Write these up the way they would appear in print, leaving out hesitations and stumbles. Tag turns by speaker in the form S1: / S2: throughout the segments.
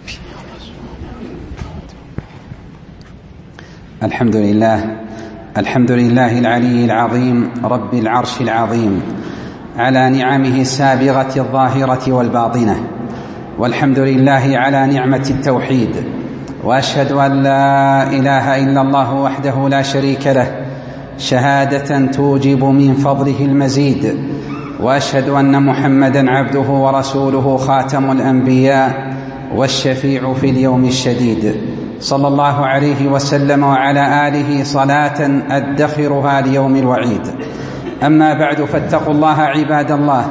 S1: الحمد لله العلي العظيم رب العرش العظيم على نعمه السابغة الظاهرة والباطنة، والحمد لله على نعمة التوحيد، وأشهد أن لا إله إلا الله وحده لا شريك له شهادة توجب من فضله المزيد، وأشهد أن محمدًا عبده ورسوله خاتم الأنبياء والشفيع في اليوم الشديد، صلى الله عليه وسلم وعلى آله صلاة أدخرها ليوم الوعيد. أما بعد، فاتقوا الله عباد الله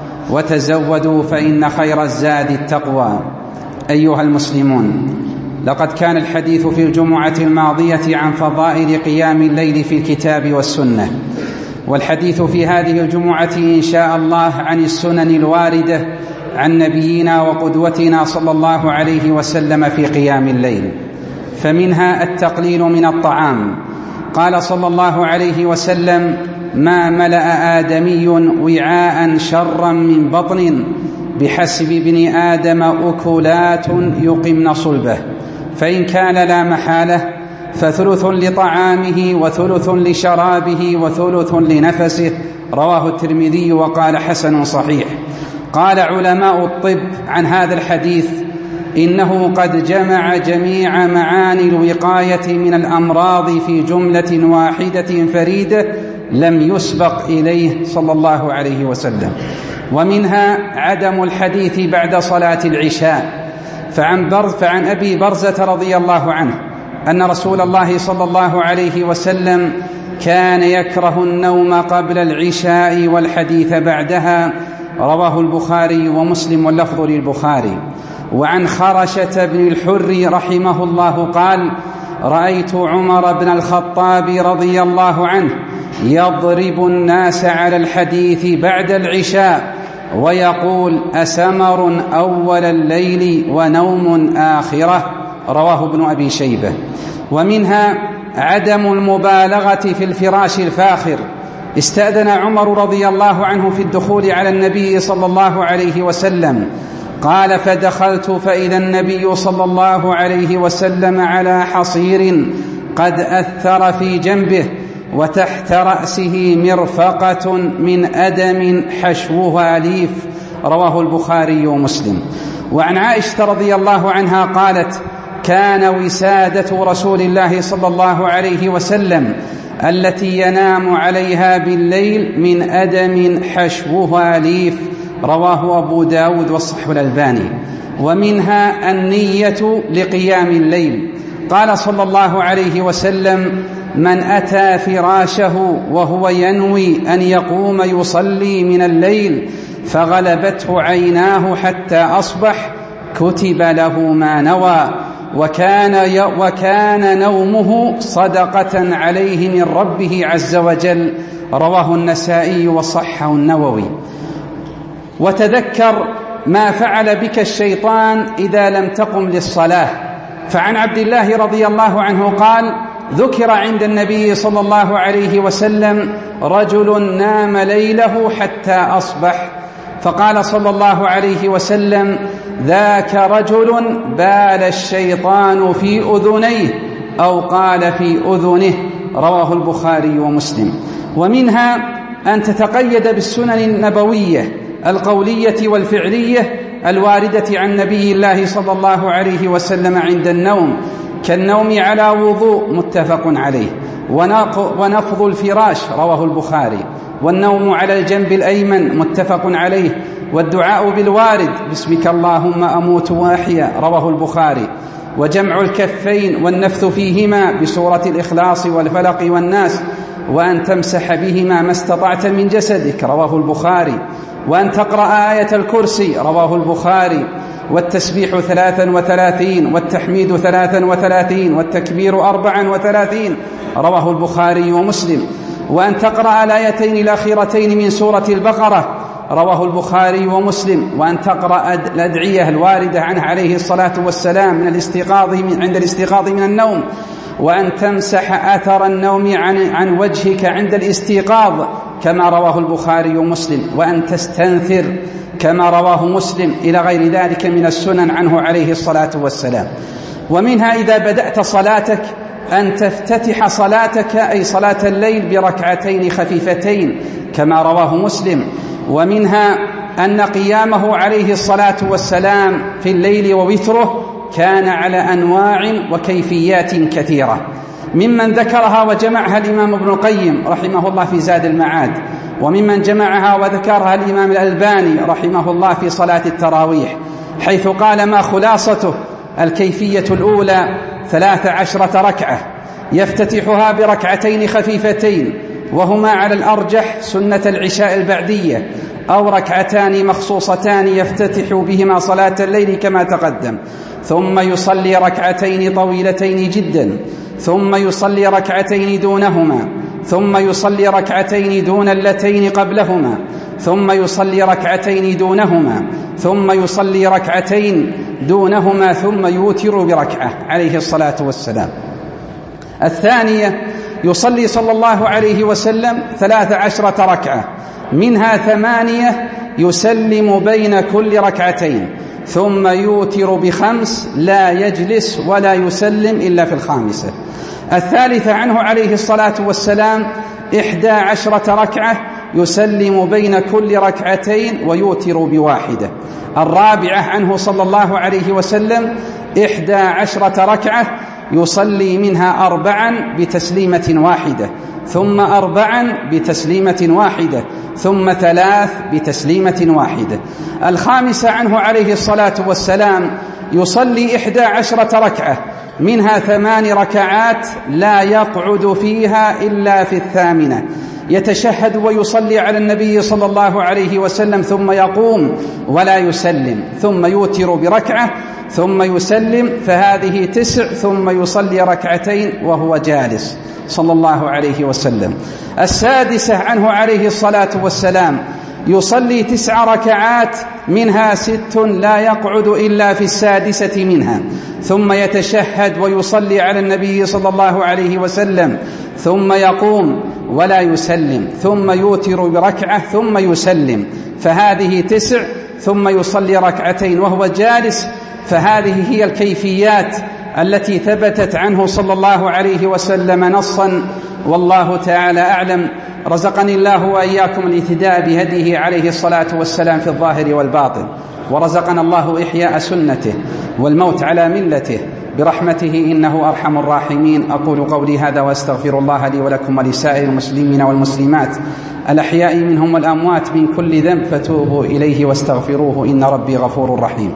S1: وتزودوا فإن خير الزاد التقوى. أيها المسلمون، لقد كان الحديث في الجمعة الماضية عن فضائل قيام الليل في الكتاب والسنة، والحديث في هذه الجمعة إن شاء الله عن السنن الواردة عن نبينا وقدوتنا صلى الله عليه وسلم في قيام الليل. فمنها التقليل من الطعام. قال صلى الله عليه وسلم: ما ملأ آدمي وعاء شرا من بطن بحسب ابن آدم أكلات يقمن صلبه، فإن كان لا محالة فثلث لطعامه وثلث لشرابه وثلث لنفسه. رواه الترمذي وقال حسن صحيح. قال علماء الطب عن هذا الحديث: إنه قد جمع جميع معاني الوقاية من الأمراض في جملة واحدة فريدة لم يسبق إليه صلى الله عليه وسلم. ومنها عدم الحديث بعد صلاة العشاء. فعن أبي برزة رضي الله عنه أن رسول الله صلى الله عليه وسلم كان يكره النوم قبل العشاء والحديث بعدها. رواه البخاري ومسلم واللفظ للبخاري. وعن خرشة بن الحر رحمه الله قال: رأيت عمر بن الخطاب رضي الله عنه يضرب الناس على الحديث بعد العشاء ويقول: أسمر أول الليل ونوم آخرة. رواه ابن أبي شيبة. ومنها عدم المبالغة في الفراش الفاخر. استأذن عمر رضي الله عنه في الدخول على النبي صلى الله عليه وسلم. قال: فدخلت فإذا النبي صلى الله عليه وسلم على حصير قد أثر في جنبه، وتحت رأسه مرفقة من أدم حشوها ليف. رواه البخاري ومسلم. وعن عائشة رضي الله عنها قالت: كان وسادة رسول الله صلى الله عليه وسلم التي ينام عليها بالليل من أدم حشوها ليف. رواه أبو داود والصحيح الألباني. ومنها النية لقيام الليل. قال صلى الله عليه وسلم: من أتى فراشه وهو ينوي أن يقوم يصلي من الليل فغلبته عيناه حتى أصبح كتب له ما نوى، وكان نومه صدقة عليه من ربه عز وجل. رواه النسائي وصححه النووي. وتذكر ما فعل بك الشيطان إذا لم تقم للصلاة. فعن عبد الله رضي الله عنه قال: ذكر عند النبي صلى الله عليه وسلم رجل نام ليله حتى أصبح، فقال صلى الله عليه وسلم: ذاك رجل بال الشيطان في أذنيه، أو قال في أذنه. رواه البخاري ومسلم. ومنها أن تتقيد بالسنن النبوية القولية والفعلية الواردة عن نبي الله صلى الله عليه وسلم عند النوم، كالنوم على وضوء متفق عليه، ونفض الفراش. رواه البخاري. والنوم على الجنب الأيمن متفق عليه. والدعاء بالوارد: باسمك اللهم أموت وأحيا. رواه البخاري. وجمع الكفين والنفث فيهما بسورة الإخلاص والفلق والناس، وأن تمسح بهما ما استطعت من جسدك. رواه البخاري. وأن تقرأ آية الكرسي. رواه البخاري. والتسبيح 33 والتحميد 33 والتكبير 34. رواه البخاري ومسلم. وأن تقرأ الآيتين الأخيرتين من سورة البقرة. رواه البخاري ومسلم. وأن تقرأ الأدعية الواردة عنه عليه الصلاة والسلام عند الاستيقاظ من النوم. وأن تمسح أثر النوم عن وجهك عند الاستيقاظ. كما رواه البخاري ومسلم، وأن تستنثر كما رواه مسلم، إلى غير ذلك من السنن عنه عليه الصلاة والسلام. ومنها إذا بدأت صلاتك أن تفتتح صلاتك أي صلاة الليل بركعتين خفيفتين كما رواه مسلم. ومنها أن قيامه عليه الصلاة والسلام في الليل ووتره كان على أنواع وكيفيات كثيرة، ممن ذكرها وجمعها الإمام ابن القيم رحمه الله في زاد المعاد، وممن جمعها وذكرها الإمام الألباني رحمه الله في صلاة التراويح، حيث قال ما خلاصته: الكيفية الأولى 13 ركعة يفتتحها بركعتين خفيفتين، وهما على الأرجح سنة العشاء البعدية، أو ركعتان مخصوصتان يفتتح بهما صلاة الليل كما تقدم، ثم يصلي ركعتين طويلتين جدا، ثم يصلي ركعتين دونهما، ثم يصلي ركعتين دون اللتين قبلهما، ثم يصلي ركعتين دونهما، ثم يصلي ركعتين دونهما، ثم يوتر بركعة عليه الصلاة والسلام. الثانية يصلي صلى الله عليه وسلم 13 ركعة، منها 8 يسلم بين كل ركعتين، ثم يوتر ب5 لا يجلس ولا يسلم إلا في الخامسة. الثالثة عنه عليه الصلاة والسلام 11 ركعة يسلم بين كل ركعتين ويوتر ب1. الرابعة عنه صلى الله عليه وسلم 11 ركعة يصلي منها 4 بتسليمة واحدة، ثم 4 بتسليمة واحدة، ثم 3 بتسليمة واحدة. الخامسة عنه عليه الصلاة والسلام يصلي 11 ركعة، منها 8 ركعات لا يقعد فيها إلا في الثامنة، يتشهد ويصلي على النبي صلى الله عليه وسلم، ثم يقوم ولا يسلم، ثم يوتر بركعة، ثم يسلم، فهذه 9، ثم يصلي ركعتين وهو جالس صلى الله عليه وسلم. السادسة عنه عليه الصلاة والسلام يصلي 9 ركعات، منها 6 لا يقعد إلا في السادسة منها، ثم يتشهد ويصلي على النبي صلى الله عليه وسلم، ثم يقوم ولا يسلم، ثم يوتر بركعة، ثم يسلم، فهذه 9، ثم يصلي ركعتين وهو جالس. فهذه هي الكيفيات التي ثبتت عنه صلى الله عليه وسلم نصا، والله تعالى أعلم. رزقني الله وإياكم الاهتداء بهديه عليه الصلاة والسلام في الظاهر والباطن، ورزقنا الله إحياء سنته والموت على ملته برحمته إنه أرحم الراحمين. أقول قولي هذا وأستغفر الله لي ولكم ولسائر المسلمين والمسلمات الأحياء منهم والأموات من كل ذنب، فتوبوا إليه واستغفروه إن ربي غفور رحيم.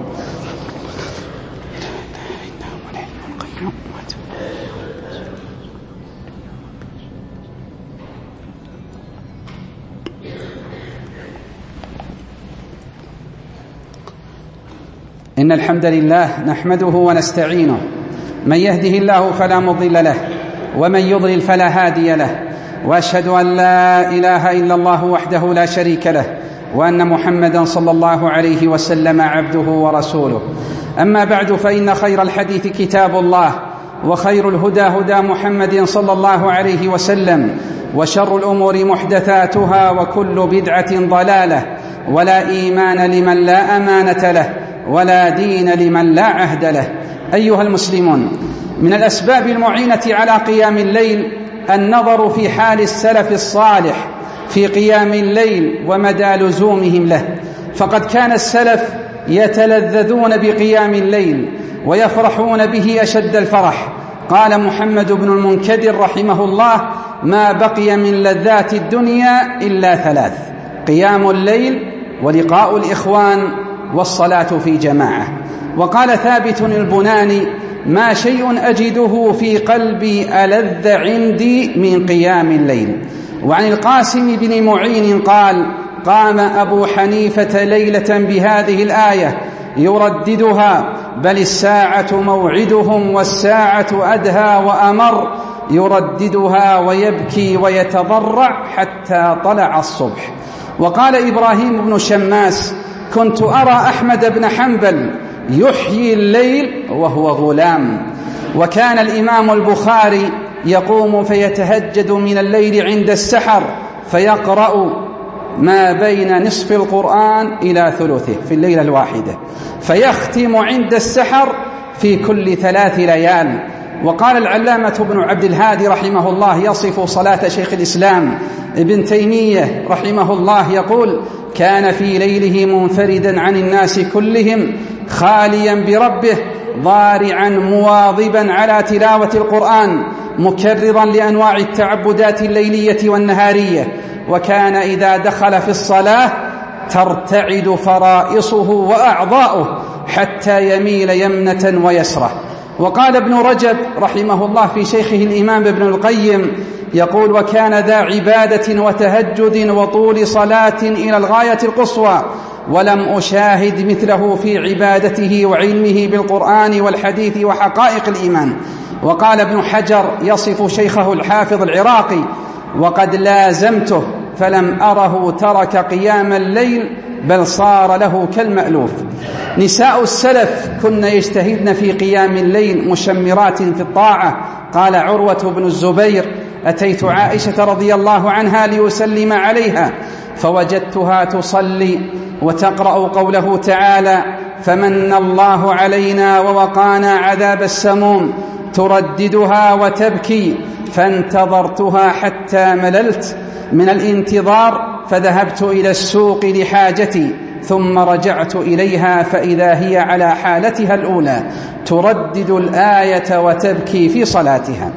S1: إن الحمد لله نحمده ونستعينه، من يهده الله فلا مضل له، ومن يضلل فلا هادي له، وأشهد أن لا إله إلا الله وحده لا شريك له، وأن محمدا صلى الله عليه وسلم عبده ورسوله. أما بعد، فإن خير الحديث كتاب الله، وخير الهدى هدى محمد صلى الله عليه وسلم، وشر الأمور محدثاتها، وكل بدعة ضلالة، ولا إيمان لمن لا أمانة له، ولا دين لمن لا عهد له. أيها المسلمون، من الأسباب المعينة على قيام الليل النظر في حال السلف الصالح في قيام الليل ومدى لزومهم له، فقد كان السلف يتلذذون بقيام الليل ويفرحون به أشد الفرح. قال محمد بن المنكدر رحمه الله: ما بقي من لذات الدنيا إلا 3: قيام الليل، ولقاء الإخوان، والصلاة في جماعة. وقال ثابت البناني: ما شيء أجده في قلبي ألذ عندي من قيام الليل. وعن القاسم بن معين قال: قام أبو حنيفة ليلة بهذه الآية يرددها: بل الساعة موعدهم والساعة أدهى وأمر، يرددها ويبكي ويتضرع حتى طلع الصبح. وقال إبراهيم بن شماس: كنت أرى أحمد بن حنبل يحيي الليل وهو غلام. وكان الإمام البخاري يقوم فيتهجد من الليل عند السحر فيقرأ ما بين نصف القرآن إلى ثلثه في الليلة الواحدة، فيختم عند السحر في كل 3 ليال. وقال العلامة ابن عبد الهادي رحمه الله يصف صلاة شيخ الإسلام ابن تيمية رحمه الله يقول: كان في ليله منفردا عن الناس كلهم، خاليا بربه، ضارعا مواظبا على تلاوة القرآن، مكررا لأنواع التعبدات الليلية والنهارية. وكان إذا دخل في الصلاة ترتعد فرائصه وأعضاؤه حتى يميل يمنة ويسرة. وقال ابن رجب رحمه الله في شيخه الإمام ابن القيم يقول: وكان ذا عبادة وتهجد وطول صلاة إلى الغاية القصوى، ولم أشاهد مثله في عبادته وعلمه بالقرآن والحديث وحقائق الإيمان. وقال ابن حجر يصف شيخه الحافظ العراقي: وقد لازمته فلم أره ترك قيام الليل، بل صار له كالمألوف. نساء السلف كن يجتهدن في قيام الليل مشمرات في الطاعة. قال عروة بن الزبير: أتيت عائشة رضي الله عنها ليسلم عليها، فوجدتها تصلي وتقرأ قوله تعالى: فمن الله علينا ووقانا عذاب السموم، ترددها وتبكي، فانتظرتها حتى مللت من الانتظار، فذهبت إلى السوق لحاجتي، ثم رجعت إليها فإذا هي على حالتها الأولى، تردد الآية وتبكي في صلاتها.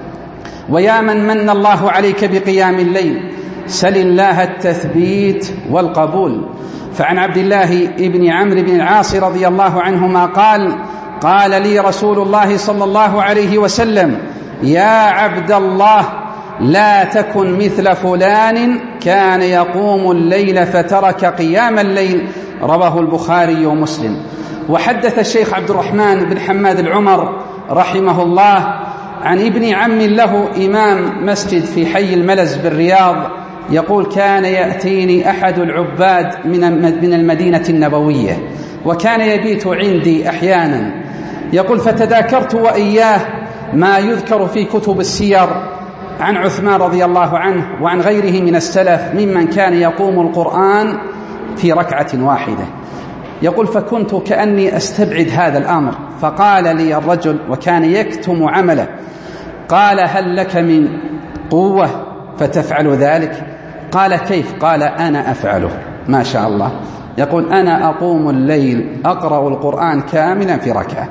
S1: ويا من الله عليك بقيام الليل، سل الله التثبيت والقبول. فعن عبد الله بن عمرو بن العاص رضي الله عنهما قال لي رسول الله صلى الله عليه وسلم: يا عبد الله، لا تكن مثل فلان كان يقوم الليل فترك قيام الليل. رواه البخاري ومسلم. وحدث الشيخ عبد الرحمن بن حماد العمر رحمه الله عن ابن عم له إمام مسجد في حي الملز بالرياض يقول: كان يأتيني أحد العباد من المدينة النبوية، وكان يبيت عندي أحيانا. يقول: فتذاكرت وإياه ما يذكر في كتب السير عن عثمان رضي الله عنه وعن غيره من السلف ممن كان يقوم القرآن في ركعة واحدة. يقول: فكنت كأني أستبعد هذا الأمر، فقال لي الرجل وكان يكتم عمله: قال: هل لك من قوة فتفعل ذلك؟ قال: كيف؟ قال: أنا أفعله. ما شاء الله. يقول: أنا أقوم الليل أقرأ القرآن كاملا في ركعة.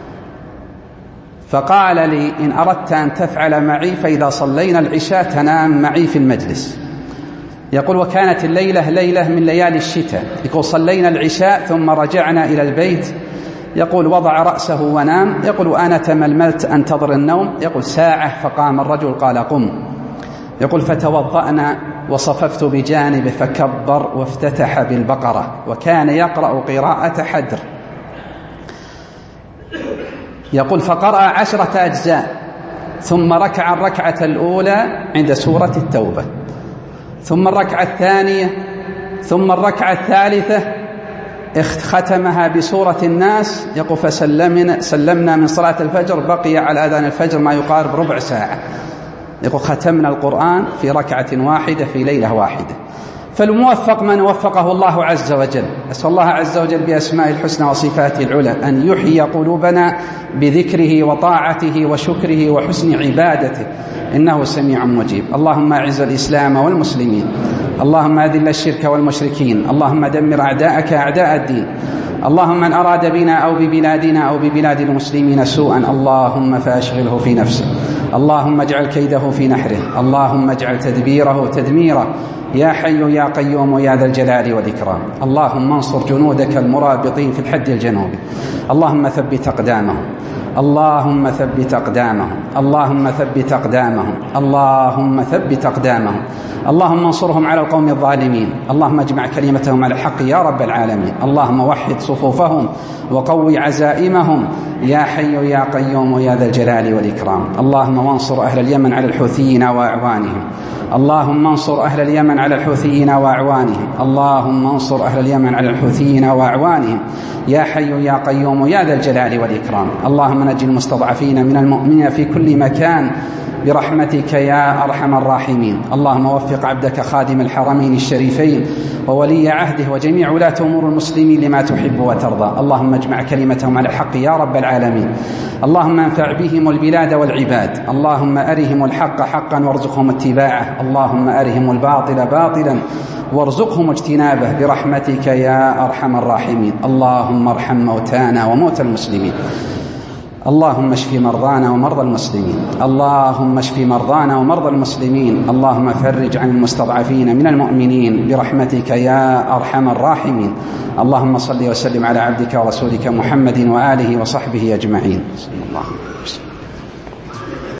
S1: فقال لي: إن أردت أن تفعل معي فإذا صلينا العشاء تنام معي في المجلس. يقول: وكانت الليلة ليلة من ليالي الشتاء. يقول: صلينا العشاء ثم رجعنا إلى البيت. يقول: وضع رأسه ونام. يقول: أنا تململت أنتظر النوم. يقول: ساعة، فقام الرجل قال: قم. يقول: فتوضأنا وصففت بجانبه فكبر وافتتح بالبقرة، وكان يقرأ قراءة حدر. يقول: فقرأ 10 أجزاء، ثم ركع الركعة الأولى عند سورة التوبة، ثم الركعة الثانية، ثم الركعة الثالثة ختمها بسورة الناس. يقول: فسلمنا من صلاة الفجر، بقي على أذان الفجر ما يقارب ربع ساعة. يقول: ختمنا القرآن في ركعة واحدة في ليلة واحدة. فالموفق من وفقه الله عز وجل. أسأل الله عز وجل بأسماء الحسنى وصفاته العلى أن يحيي قلوبنا بذكره وطاعته وشكره وحسن عبادته، إنه سميع مجيب. اللهم أعز الإسلام والمسلمين، اللهم أذل الشرك والمشركين، اللهم دمر أعداءك أعداء الدين. اللهم من أراد بنا أو ببلادنا أو ببلاد المسلمين سوءا اللهم فأشغله في نفسه، اللهم اجعل كيده في نحره، اللهم اجعل تدبيره تدميره، يا حي يا قيوم يا ذا الجلال والإكرام. اللهم انصر جنودك المرابطين في الحد الجنوبي، اللهم ثبت أقدامهم، اللهم ثبت أقدامهم، اللهم ثبت أقدامهم، اللهم ثبت أقدامهم، اللهم انصرهم على القوم الظالمين، اللهم اجمع كلمتهم على الحق يا رب العالمين، اللهم وحد صفوفهم وقوي عزائمهم، يا حي يا قيوم يا ذا الجلال والإكرام. اللهم وانصر أهل اليمن على الحوثيين وأعوانهم. اللهم انصر أهل اليمن على الحوثيين وأعوانهم. اللهم انصر أهل اليمن على الحوثيين وأعوانهم. يا حي يا قيوم يا ذا الجلال والإكرام. اللهم نجي المستضعفين من المؤمنين في كل مكان برحمتك يا أرحم الراحمين. اللهم وفق عبدك خادم الحرمين الشريفين وولي عهده وجميع ولاة أمور المسلمين لما تحب وترضى. اللهم اجمع كلمتهم على الحق يا رب العالمين. اللهم انفع بهم البلاد والعباد. اللهم أرهم الحق حقا وارزقهم اتباعه. اللهم أرهم الباطل باطلا وارزقهم اجتنابه برحمتك يا أرحم الراحمين. اللهم ارحم موتانا وموتى المسلمين. اللهم اشف مرضانا ومرضى المسلمين. اللهم اشف مرضانا ومرضى المسلمين. اللهم فرج عن المستضعفين من المؤمنين برحمتك يا أرحم الراحمين. اللهم صل وسلم على عبدك ورسولك محمد وآله وصحبه أجمعين. صلى الله عليه وسلم.